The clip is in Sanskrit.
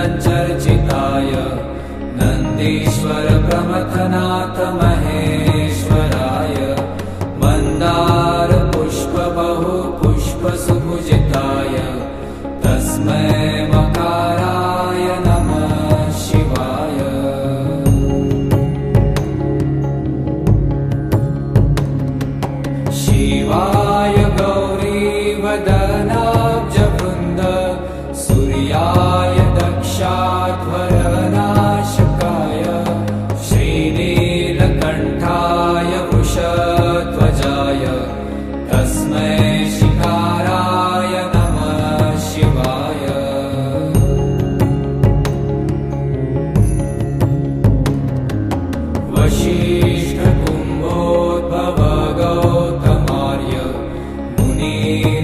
चर्चिताय नन्दीश्वर प्रमथनाथ महेश्वराय मन्दार पुष्प बहु पुष्प सुपूजिताय तस्मै मकाराय नमः शिवाय। शिवाय गौरीवदनाब्जवृन्द सूर्याय दक्षाध्वरनाशकाय श्रीनीलकण्ठाय वृषध्वजाय तस्मै शिकाराय नमः शिवाय। वसिष्ठ कुम्भोद्भव गौतमार्य मुनि